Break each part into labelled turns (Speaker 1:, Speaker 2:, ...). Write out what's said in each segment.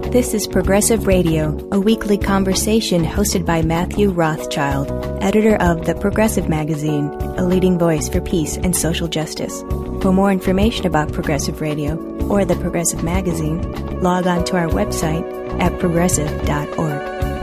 Speaker 1: This is Progressive Radio, a weekly conversation hosted by Matthew Rothschild, editor of The Progressive Magazine, a leading voice for peace and social justice. For more information about Progressive Radio or The Progressive Magazine, log on to our website at progressive.org.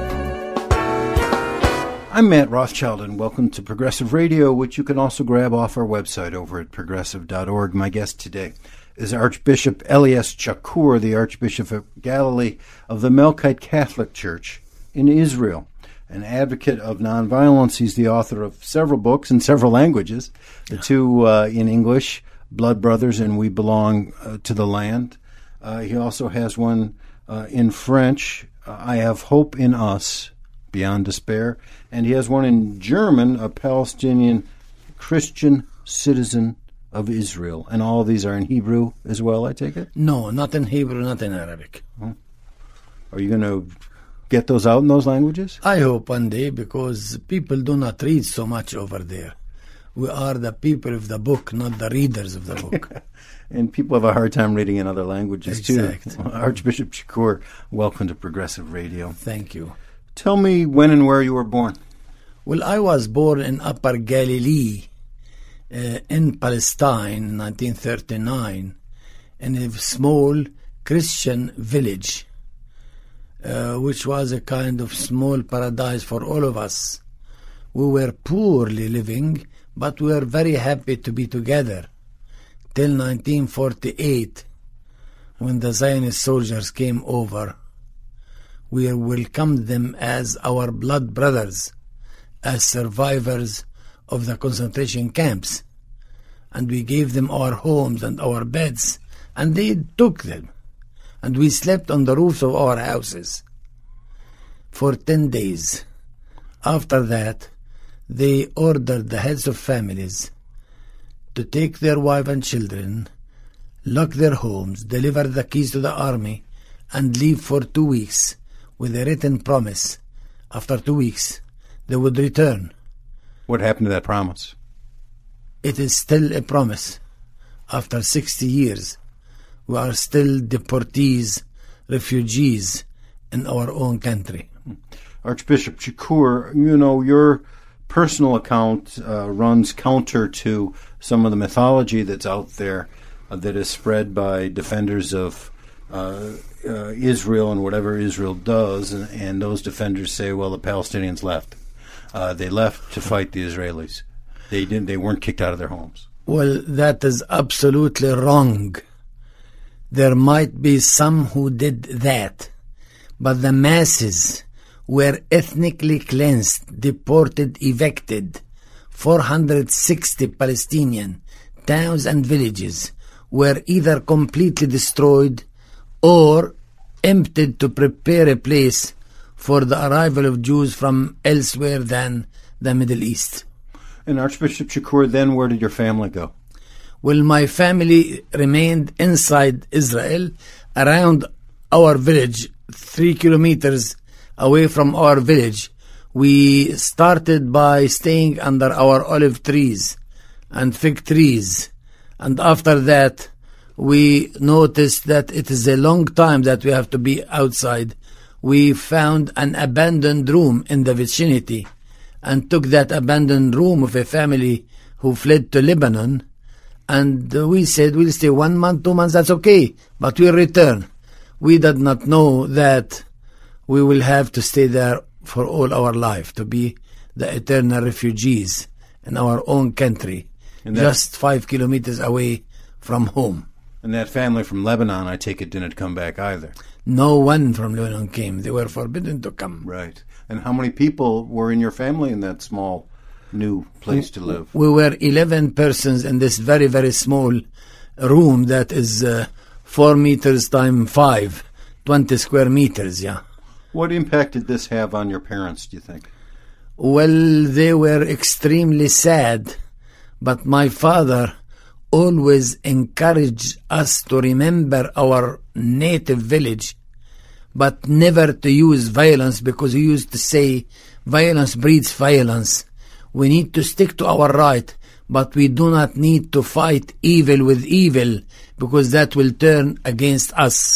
Speaker 2: I'm Matt Rothschild, and welcome to Progressive Radio, which you can also grab off our website over at progressive.org. My guest today is Archbishop Elias Chacour, the Archbishop of Galilee of the Melkite Catholic Church in Israel, an advocate of nonviolence. He's the author of several books in several languages, the two in English, Blood Brothers and We Belong to the Land. He also has one in French, I Have Hope in Us, Beyond Despair, and he has one in German, A Palestinian Christian Citizen of Israel. And all of these are in Hebrew as well, I take it?
Speaker 3: No, not in Hebrew, not in Arabic.
Speaker 2: Are you going to get those out in those languages?
Speaker 3: I hope one day, because people do not read so much over there. We are the people of the book, not the readers of the book.
Speaker 2: And people have a hard time reading in other languages,
Speaker 3: exactly.
Speaker 2: too. Archbishop Chacour, welcome to Progressive Radio.
Speaker 3: Thank you.
Speaker 2: Tell me when and where you were born.
Speaker 3: Well, I was born in Upper Galilee, in Palestine in 1939, in a small Christian village, which was a kind of small paradise for all of us. We were poorly living, but we were very happy to be together till 1948, when the Zionist soldiers came over. We welcomed them as our blood brothers, as survivors of the concentration camps, and we gave them our homes and our beds, and they took them, and we slept on the roofs of our houses for 10 days. After that, they ordered the heads of families to take their wives and children, lock their homes, deliver the keys to the army, and leave for 2 weeks with a written promise. After 2 weeks, they would return.
Speaker 2: What happened to that promise?
Speaker 3: It is still a promise. After 60 years, we are still deportees, refugees in our own country.
Speaker 2: Archbishop Chacour, you know, your personal account runs counter to some of the mythology that's out there that is spread by defenders of Israel and whatever Israel does, and those defenders say, well, the Palestinians left. They left to fight the Israelis. They weren't kicked out of their homes.
Speaker 3: Well, that is absolutely wrong. There might be some who did that, but the masses were ethnically cleansed, deported, evicted. 460 Palestinian towns and villages were either completely destroyed or emptied to prepare a place for the arrival of Jews from elsewhere than the Middle East.
Speaker 2: And Archbishop Chacour, then where did your family go?
Speaker 3: Well, my family remained inside Israel, around our village, 3 kilometers away from our village. We started by staying under our olive trees and fig trees. And after that, we noticed that it is a long time that we have to be outside. We found an abandoned room in the vicinity and took that abandoned room of a family who fled to Lebanon. And we said, we'll stay 1 month, 2 months, that's okay, but we'll return. We did not know that we will have to stay there for all our life, to be the eternal refugees in our own country, just 5 kilometers away from home.
Speaker 2: And that family from Lebanon, I take it, didn't come back either.
Speaker 3: No one from Lebanon came. They were forbidden to come.
Speaker 2: Right. And how many people were in your family in that small new place to live?
Speaker 3: We were 11 persons in this very, very small room that is 4 meters times 5, 20 square meters, yeah.
Speaker 2: What impact did this have on your parents, do you think?
Speaker 3: Well, they were extremely sad, but my father always encouraged us to remember our native village, but never to use violence, because he used to say, violence breeds violence. We need to stick to our right, but we do not need to fight evil with evil, because that will turn against us.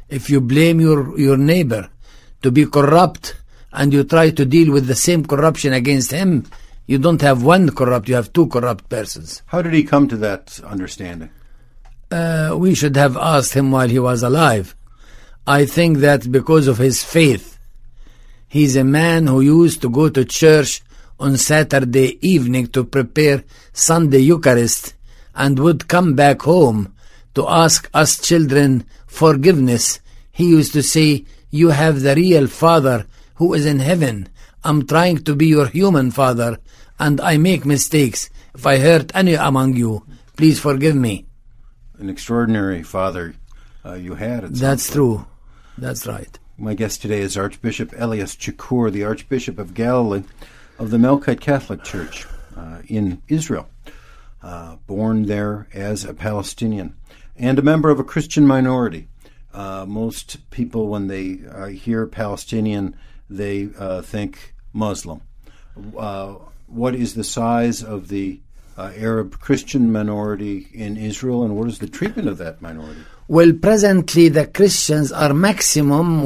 Speaker 3: If you blame your neighbor to be corrupt and you try to deal with the same corruption against him, you don't have one corrupt, you have two corrupt persons.
Speaker 2: How did he come to that understanding?
Speaker 3: We should have asked him while he was alive. I think that because of his faith, he's a man who used to go to church on Saturday evening to prepare Sunday Eucharist and would come back home to ask us children forgiveness. He used to say, "You have the real Father who is in heaven. I'm trying to be your human father, and I make mistakes. If I hurt any among you, please forgive me."
Speaker 2: An extraordinary father you had.
Speaker 3: That's true. That's right.
Speaker 2: My guest today is Archbishop Elias Chacour, the Archbishop of Galilee of the Melkite Catholic Church in Israel, born there as a Palestinian and a member of a Christian minority. Most people, when they hear Palestinian, they think Muslim. What is the size of the Arab Christian minority in Israel, and what is the treatment of that minority?
Speaker 3: Well, presently the Christians are maximum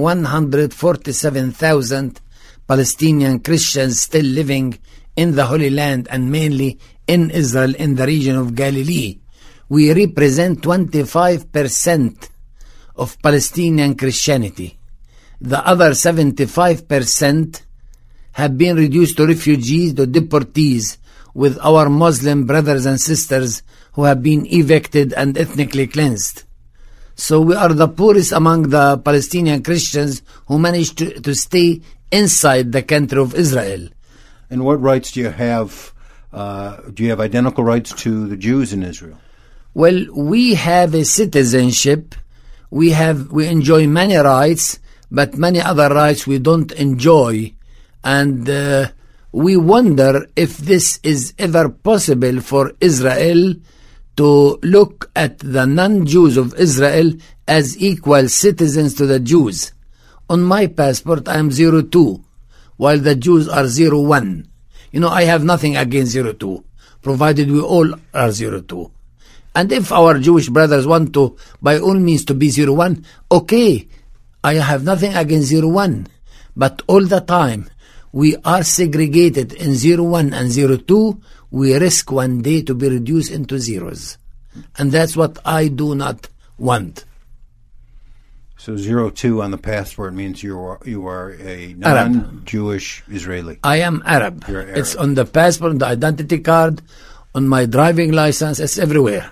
Speaker 3: 147,000 Palestinian Christians still living in the Holy Land and mainly in Israel in the region of Galilee. We represent 25% of Palestinian Christianity. The other 75% have been reduced to refugees, to deportees, with our Muslim brothers and sisters who have been evicted and ethnically cleansed. So we are the poorest among the Palestinian Christians who managed to stay inside the country of Israel.
Speaker 2: And what rights do you have? Do you have identical rights to the Jews in Israel?
Speaker 3: Well, we have a citizenship. We enjoy many rights, but many other rights we don't enjoy. And we wonder if this is ever possible for Israel to look at the non-Jews of Israel as equal citizens to the Jews. On my passport, I am 02, while the Jews are 01. You know, I have nothing against 02, provided we all are 02. And if our Jewish brothers want to, by all means, to be 01, okay, I have nothing against 01. But all the time, we are segregated in 01 and 02, we risk one day to be reduced into zeros. And that's what I do not want.
Speaker 2: So 02 on the passport means you are a non-Jewish Israeli.
Speaker 3: I am Arab.
Speaker 2: You're Arab.
Speaker 3: It's on the passport, on the identity card, on my driving license, it's everywhere.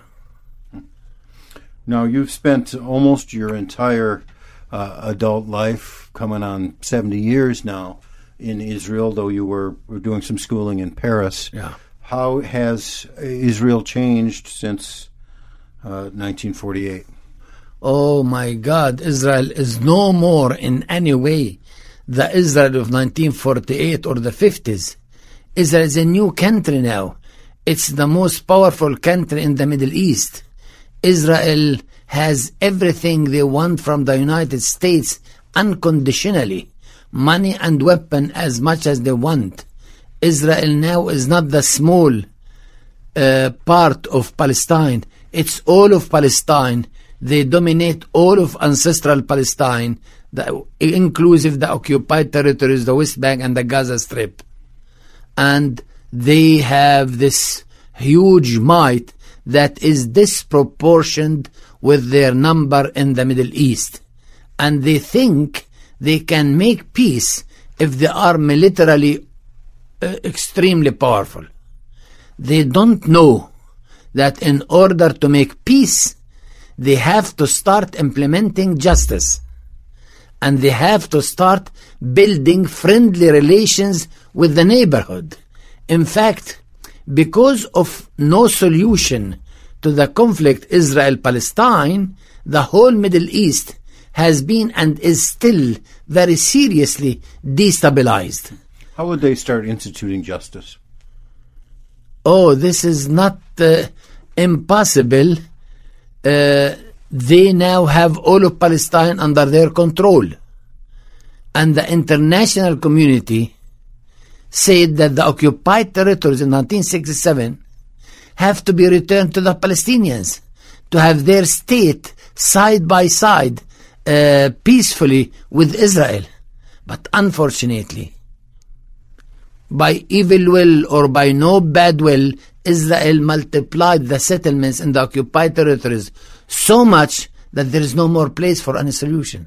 Speaker 2: Now, you've spent almost your entire adult life, coming on 70 years now, in Israel, though you were doing some schooling in Paris.
Speaker 3: Yeah.
Speaker 2: How has Israel changed since 1948?
Speaker 3: Oh my God, Israel is no more in any way the Israel of 1948 or the 50s. Israel is a new country now. It's the most powerful country in the Middle East. Israel has everything they want from the United States unconditionally. Money and weapon as much as they want. Israel now is not the small part of Palestine. It's all of Palestine. They dominate all of ancestral Palestine, inclusive the occupied territories, the West Bank and the Gaza Strip. And they have this huge might that is disproportioned with their number in the Middle East. And they think they can make peace if they are militarily extremely powerful. They don't know that in order to make peace, they have to start implementing justice. And they have to start building friendly relations with the neighborhood. In fact, because of no solution to the conflict Israel-Palestine, the whole Middle East has been and is still very seriously destabilized.
Speaker 2: How would they start instituting justice?
Speaker 3: Oh, this is not impossible. They now have all of Palestine under their control. And the international community said that the occupied territories in 1967 have to be returned to the Palestinians to have their state side by side peacefully with Israel. But unfortunately, by evil will or by no bad will, Israel multiplied the settlements in the occupied territories so much that there is no more place for any solution.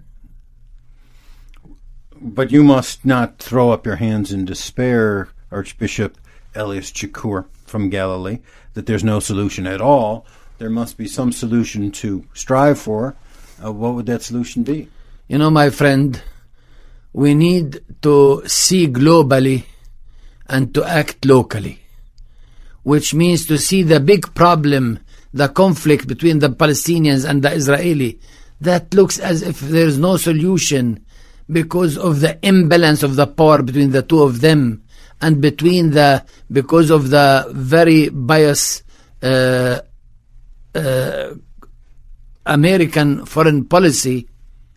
Speaker 2: But you must not throw up your hands in despair, Archbishop Elias Chacour from Galilee, that there's no solution at all. There must be some solution to strive for. What would that solution be?
Speaker 3: You know, my friend, we need to see globally and to act locally, which means to see the big problem, the conflict between the Palestinians and the Israeli, that looks as if there is no solution because of the imbalance of the power between the two of them, and because of the very biased American foreign policy.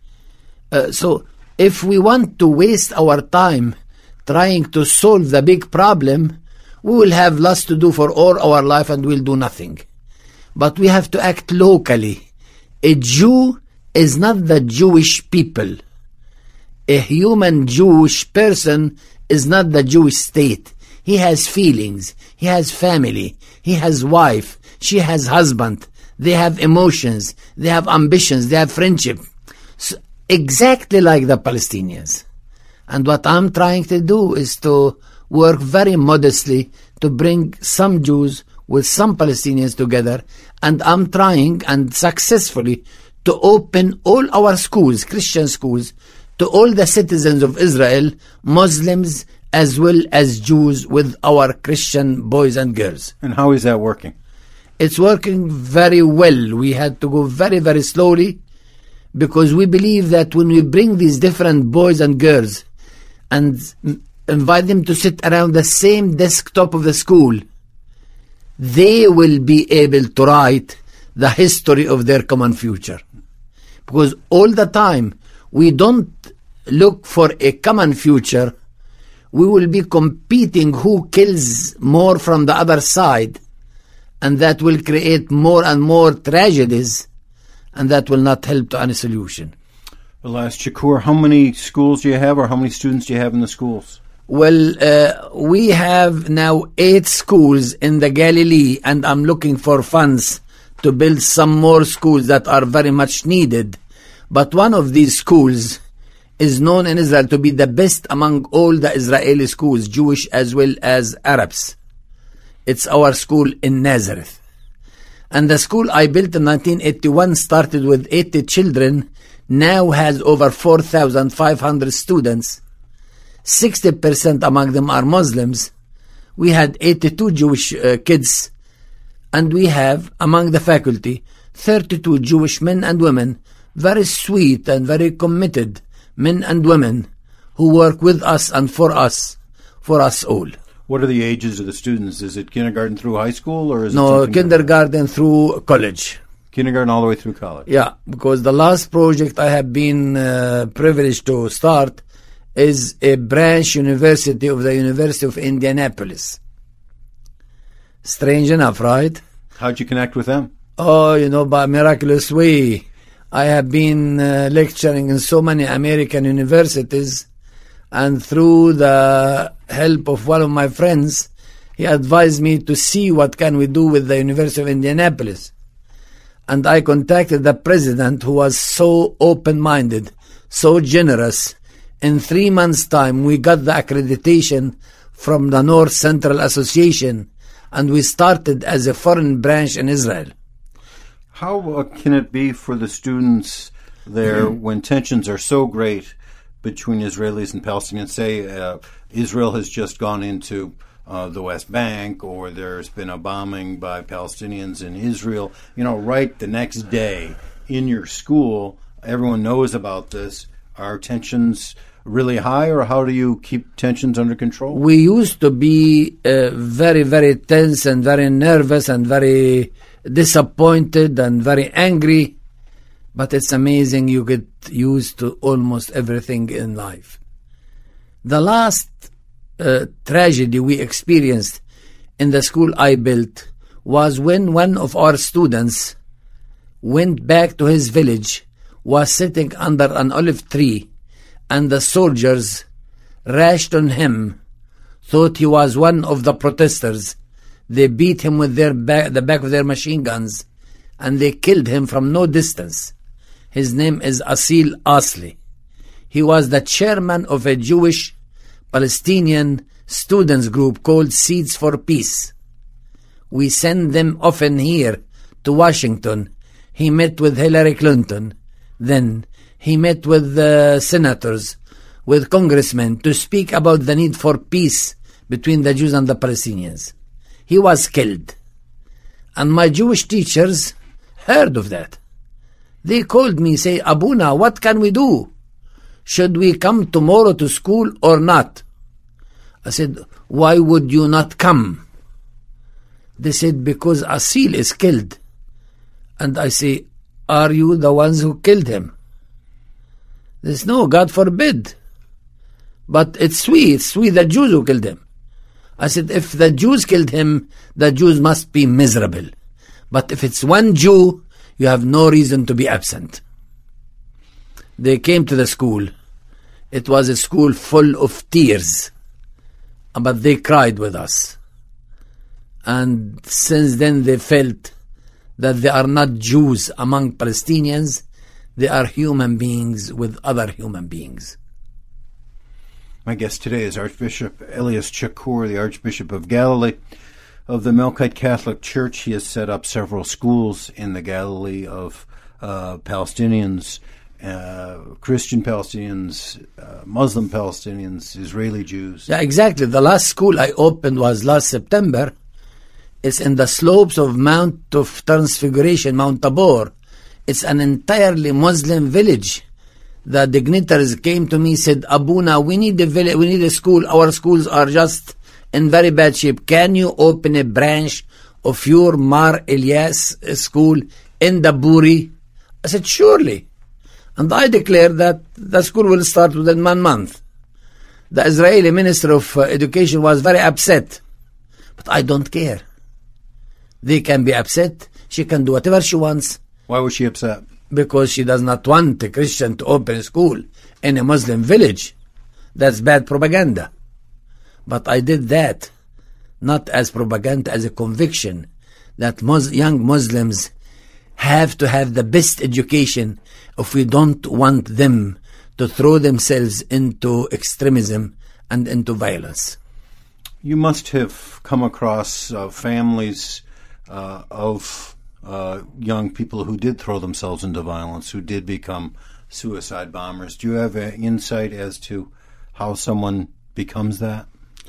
Speaker 3: So if we want to waste our time trying to solve the big problem, we will have lots to do for all our life and we'll do nothing. But we have to act locally. A Jew is not the Jewish people. A human Jewish person is not the Jewish state. He has feelings. He has family. He has wife. She has husband. They have emotions. They have ambitions. They have friendship. So, exactly like the Palestinians. And what I'm trying to do is to work very modestly to bring some Jews with some Palestinians together. And I'm trying, and successfully, to open all our schools, Christian schools, to all the citizens of Israel, Muslims as well as Jews, with our Christian boys and girls.
Speaker 2: And how is that working?
Speaker 3: It's working very well. We had to go very, very slowly because we believe that when we bring these different boys and girls and invite them to sit around the same desktop of the school, they will be able to write the history of their common future. Because all the time, we don't look for a common future. We will be competing who kills more from the other side, and that will create more and more tragedies, and that will not help to any solution.
Speaker 2: Elias Chacour, how many schools do you have, or how many students do you have in the schools?
Speaker 3: Well, we have now 8 schools in the Galilee, and I'm looking for funds to build some more schools that are very much needed. But one of these schools is known in Israel to be the best among all the Israeli schools, Jewish as well as Arabs. It's our school in Nazareth. And the school I built in 1981 started with 80 children, now has over 4,500 students. 60% among them are Muslims. We had 82 Jewish kids, and we have among the faculty 32 Jewish men and women, very sweet and very committed men and women who work with us and for us all.
Speaker 2: What are the ages of the students? Is it kindergarten through high school, or is
Speaker 3: No,
Speaker 2: it
Speaker 3: kindergarten through college.
Speaker 2: Kindergarten all the way through college?
Speaker 3: Yeah, because the last project I have been privileged to start is a branch university of the University of Indianapolis. Strange enough, right?
Speaker 2: How'd you connect with them?
Speaker 3: Oh, you know, by a miraculous way. I have been lecturing in so many American universities, and through the help of one of my friends, he advised me to see what can we do with the University of Indianapolis. And I contacted the president, who was so open-minded, so generous. In 3 months' time, we got the accreditation from the North Central Association, and we started as a foreign branch in Israel.
Speaker 2: How can it be for the students there when tensions are so great between Israelis and Palestinians? Say Israel has just gone into the West Bank, or there's been a bombing by Palestinians in Israel. You know, right the next day in your school, everyone knows about this. Are tensions really high, or how do you keep tensions under control?
Speaker 3: We used to be very, very tense and very nervous and very disappointed and very angry, but it's amazing you get used to almost everything in life. The last tragedy we experienced in the school I built was when one of our students went back to his village was sitting under an olive tree, and the soldiers rushed on him, thought he was one of the protesters. They beat him with the back of their machine guns, and they killed him from no distance. His name is Asil Asli. He was the chairman of a Jewish Palestinian students group called Seeds for Peace. We send them often here to Washington. He met with Hillary Clinton. Then he met with senators, with congressmen, to speak about the need for peace between the Jews and the Palestinians. He was killed. And my Jewish teachers heard of that. They called me, say, Abuna, what can we do? Should we come tomorrow to school or not? I said, why would you not come? They said, because Asil is killed. And I say, are you the ones who killed him? They said, no, God forbid. But it's we the Jews who killed him. I said, if the Jews killed him, the Jews must be miserable. But if it's one Jew, you have no reason to be absent. They came to the school. It was a school full of tears, but they cried with us. And since then they felt that they are not Jews among Palestinians, they are human beings with other human beings.
Speaker 2: My guest today is Archbishop Elias Chacour, the Archbishop of Galilee of the Melkite Catholic Church. He has set up several schools in the Galilee of Palestinians, Christian Palestinians, Muslim Palestinians, Israeli Jews.
Speaker 3: Yeah, exactly. The last school I opened was last September. It's in the slopes of Mount of Transfiguration, Mount Tabor. It's an entirely Muslim village. The dignitaries came to me, said, Abuna, we need a school. Our schools are just in very bad shape. Can you open a branch of your Mar Elias school in the Buri? I said, surely. And I declared that the school will start within 1 month. The Israeli Minister of Education was very upset. But I don't care. They can be upset. She can do whatever she wants.
Speaker 2: Why was she upset?
Speaker 3: Because she does not want a Christian to open a school in a Muslim village. That's bad propaganda. But I did that not as propaganda, as a conviction that young Muslims have to have the best education if we don't want them to throw themselves into extremism and into violence.
Speaker 2: You must have come across families of young people who did throw themselves into violence, who did become suicide bombers. Do you have an insight as to how someone becomes that?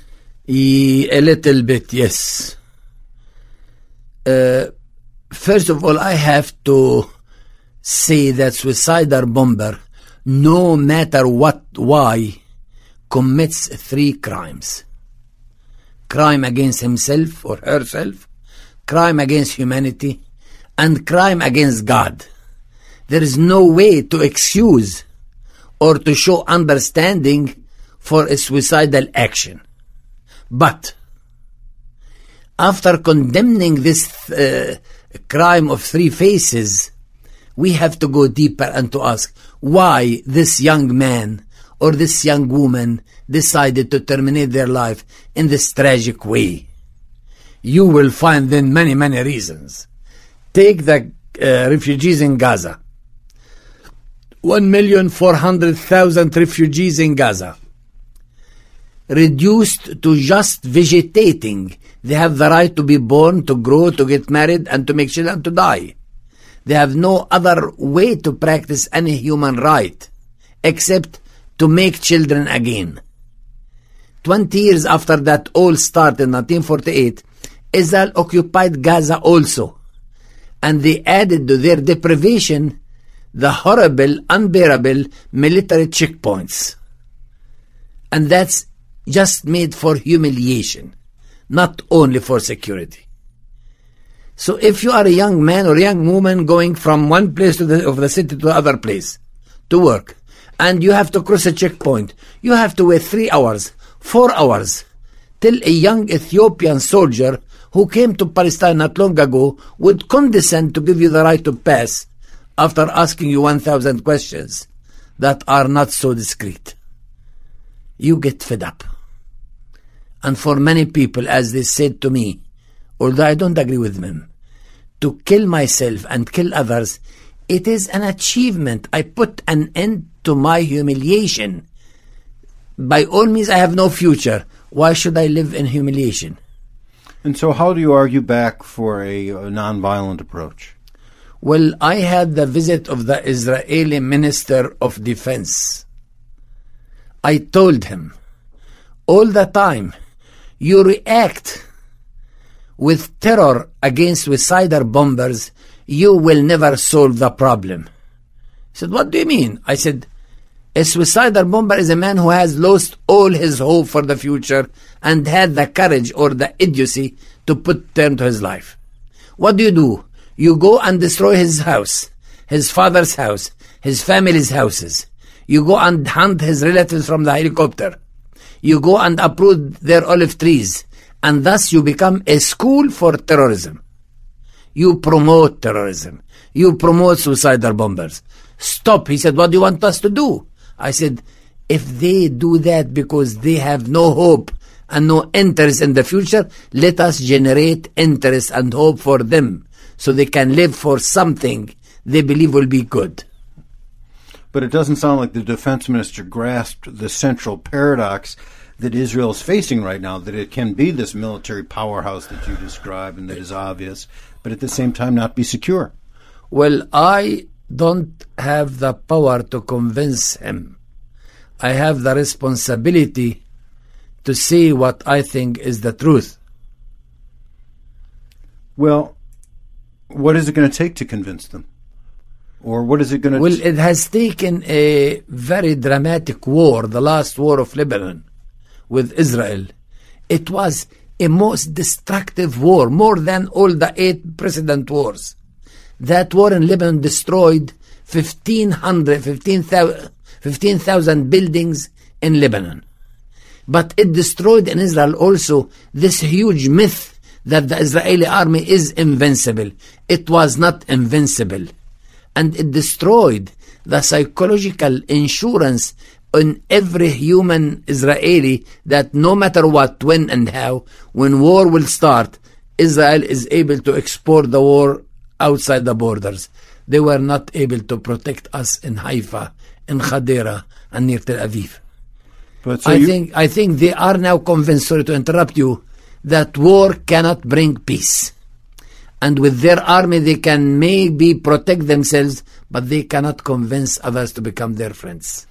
Speaker 3: A little bit, yes. First of all, I have to say that suicidal bomber, no matter why, commits 3 crimes. Crime against himself or herself, crime against humanity, and crime against God. There is no way to excuse or to show understanding for a suicidal action. But after condemning this crime of 3 faces, we have to go deeper and to ask why this young man or this young woman decided to terminate their life in this tragic way. You will find then many, many reasons. Take the refugees in Gaza. 1,400,000 refugees in Gaza. Reduced to just vegetating. They have the right to be born, to grow, to get married, and to make children, to die. They have no other way to practice any human right except to make children again. 20 years after that all started in 1948, Israel occupied Gaza also. And they added to their deprivation the horrible, unbearable military checkpoints. And that's just made for humiliation, not only for security. So if you are a young man or young woman going from one place of the city to the other place to work, and you have to cross a checkpoint, you have to wait 3 hours, 4 hours, till a young Ethiopian soldier who came to Palestine not long ago would condescend to give you the right to pass. after asking you 1,000 questions that are not so discreet. You get fed up. And for many people, as they said to me, although I don't agree with them, to kill myself and kill others, it is an achievement. I put an end to my humiliation. By all means, I have no future. Why should I live in humiliation?
Speaker 2: And so how do you argue back for a nonviolent approach?
Speaker 3: Well, I had the visit of the Israeli Minister of Defense. I told him, all the time, you react with terror against suicidal bombers, you will never solve the problem. He said, what do you mean? I said, a suicidal bomber is a man who has lost all his hope for the future and had the courage or the idiocy to put term to his life. What do? You go and destroy his house, his father's house, his family's houses. You go and hunt his relatives from the helicopter. You go and uproot their olive trees. And thus you become a school for terrorism. You promote terrorism. You promote suicidal bombers. Stop. He said, what do you want us to do? I said, if they do that because they have no hope and no interest in the future, let us generate interest and hope for them so they can live for something they believe will be good.
Speaker 2: But it doesn't sound like the defense minister grasped the central paradox that Israel is facing right now, that it can be this military powerhouse that you describe and that is obvious, but at the same time not be secure.
Speaker 3: Well, I don't have the power to convince him. I have the responsibility to say what I think is the truth.
Speaker 2: Well, what is it going to take to convince them? Or what is it going to...
Speaker 3: Well, it has taken a very dramatic war, the last war of Lebanon with Israel. It was a most destructive war, more than all the 8 precedent wars. That war in Lebanon destroyed 15,000 buildings in Lebanon. But it destroyed in Israel also this huge myth that the Israeli army is invincible. It was not invincible. And it destroyed the psychological insurance on every human Israeli that no matter what, when and how, when war will start, Israel is able to export the war outside the borders. They were not able to protect us in Haifa, in Hadera, and near Tel Aviv.
Speaker 2: But so
Speaker 3: I think they are now convinced, sorry to interrupt you, that war cannot bring peace. And with their army they can maybe protect themselves, but they cannot convince others to become their friends.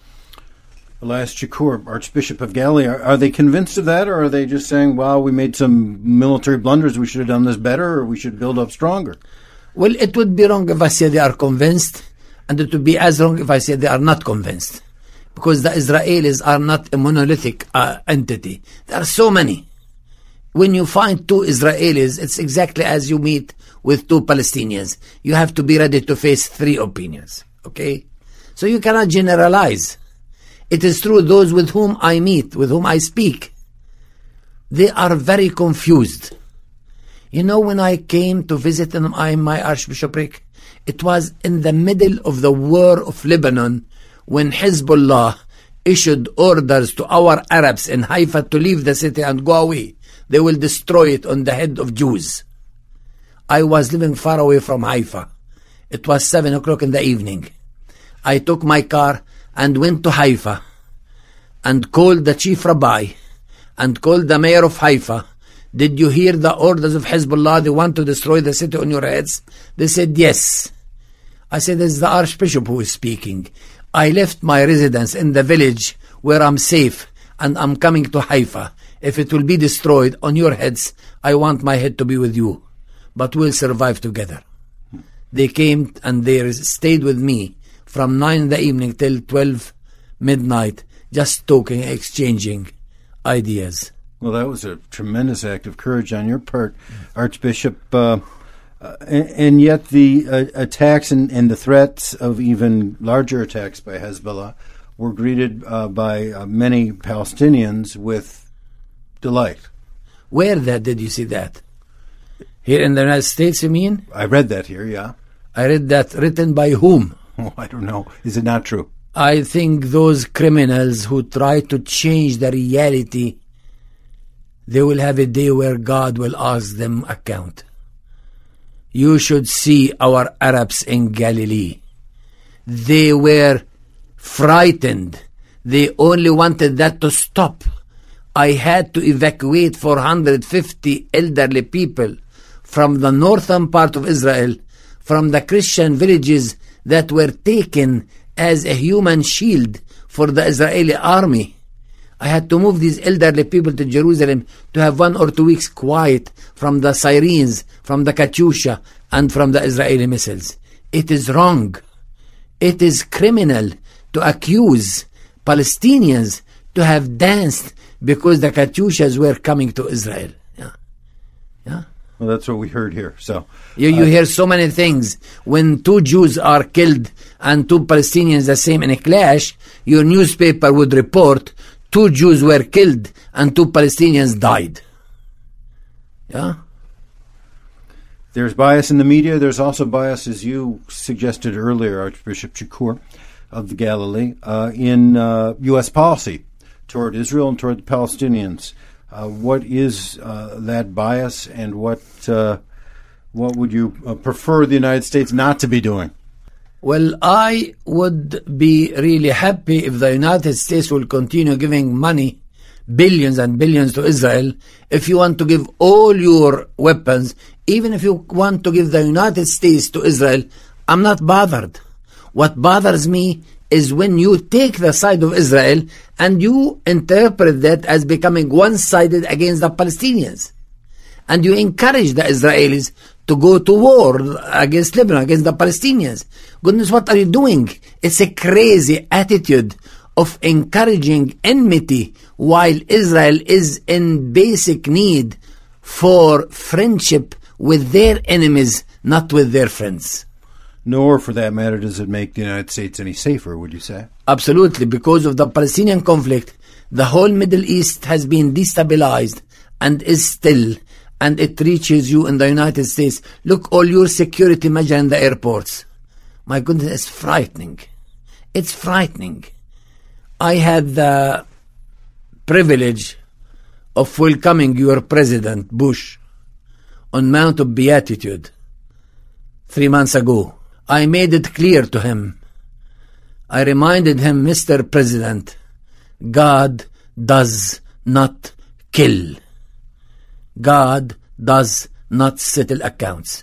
Speaker 2: Elias Chacour, Archbishop of Galilee, are they convinced of that, or are they just saying, wow, we made some military blunders, we should have done this better, or we should build up stronger?
Speaker 3: Well, it would be wrong if I say they are convinced, and it would be as wrong if I say they are not convinced. Because the Israelis are not a monolithic entity. There are so many. When you find 2 Israelis, it's exactly as you meet with 2 Palestinians. You have to be ready to face 3 opinions. Okay? So you cannot generalize. It is true, those with whom I meet, with whom I speak, they are very confused. You know, when I came to visit in my archbishopric, it was in the middle of the war of Lebanon when Hezbollah issued orders to our Arabs in Haifa to leave the city and go away. They will destroy it on the head of Jews. I was living far away from Haifa. It was 7 o'clock in the evening. I took my car and went to Haifa and called the chief rabbi and called the mayor of Haifa. Did you hear the orders of Hezbollah? They want to destroy the city on your heads. They said, yes. I said, it's the archbishop who is speaking. I left my residence in the village where I'm safe and I'm coming to Haifa. If it will be destroyed on your heads, I want my head to be with you. But we'll survive together. They came and they stayed with me from 9 in the evening till 12 midnight, just talking, exchanging ideas.
Speaker 2: Well, that was a tremendous act of courage on your part, Archbishop. And yet the attacks and the threats of even larger attacks by Hezbollah were greeted by many Palestinians with delight.
Speaker 3: Where did you see that? Here in the United States, you mean?
Speaker 2: I read that here, yeah.
Speaker 3: I read that. Written by whom?
Speaker 2: Oh, I don't know. Is it not true?
Speaker 3: I think those criminals who try to change the reality, they will have a day where God will ask them account. You should see our Arabs in Galilee. They were frightened. They only wanted that to stop. I had to evacuate 450 elderly people from the northern part of Israel, from the Christian villages that were taken as a human shield for the Israeli army. I had to move these elderly people to Jerusalem to have 1 or 2 weeks quiet from the sirens, from the Katyusha, and from the Israeli missiles. It is wrong. It is criminal to accuse Palestinians to have danced because the Katyushas were coming to Israel. Yeah.
Speaker 2: Well, that's what we heard here. So
Speaker 3: you hear so many things. When 2 Jews are killed and 2 Palestinians the same in a clash, your newspaper would report 2 Jews were killed and 2 Palestinians died. Yeah.
Speaker 2: There's bias in the media. There's also bias, as you suggested earlier, Archbishop Chakour of the Galilee, in U.S. policy toward Israel and toward the Palestinians. What is that bias, and what would you prefer the United States not to be doing?
Speaker 3: Well, I would be really happy if the United States will continue giving money, billions and billions, to Israel. If you want to give all your weapons, even if you want to give the United States to Israel, I'm not bothered. What bothers me is when you take the side of Israel and you interpret that as becoming one-sided against the Palestinians. And you encourage the Israelis to go to war against Lebanon, against the Palestinians. Goodness, what are you doing? It's a crazy attitude of encouraging enmity while Israel is in basic need for friendship with their enemies, not with their friends.
Speaker 2: Nor, for that matter, does it make the United States any safer, would you say?
Speaker 3: Absolutely. Because of the Palestinian conflict, the whole Middle East has been destabilized and is still, and it reaches you in the United States. Look, all your security measures in the airports. My goodness, it's frightening. It's frightening. I had the privilege of welcoming your President Bush on Mount of Beatitude 3 months ago. I made it clear to him. I reminded him, Mr. President, God does not kill. God does not settle accounts.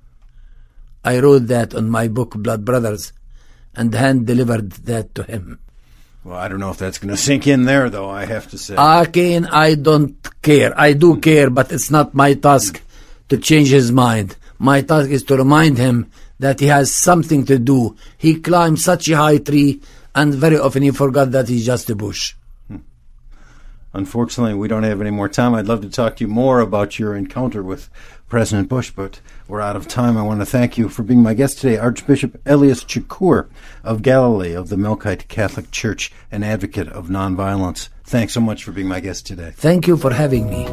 Speaker 3: I wrote that on my book, Blood Brothers, and hand-delivered that to him.
Speaker 2: Well, I don't know if that's going to sink in there, though, I have to say.
Speaker 3: Again, I don't care. I do care, but it's not my task to change his mind. My task is to remind him that he has something to do. He climbed such a high tree, and very often he forgot that he's just a bush.
Speaker 2: Unfortunately, we don't have any more time. I'd love to talk to you more about your encounter with President Bush, but we're out of time. I want to thank you for being my guest today, Archbishop Elias Chakour of Galilee of the Melkite Catholic Church, an advocate of nonviolence. Thanks so much for being my guest today.
Speaker 3: Thank you for having me.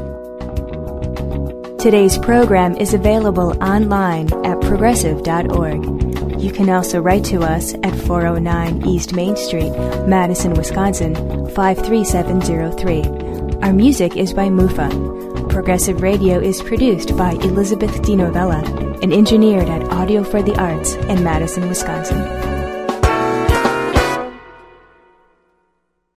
Speaker 1: Today's program is available online at progressive.org. You can also write to us at 409 East Main Street, Madison, Wisconsin, 53703. Our music is by Mufa. Progressive Radio is produced by Elizabeth DiNovella and engineered at Audio for the Arts in Madison, Wisconsin.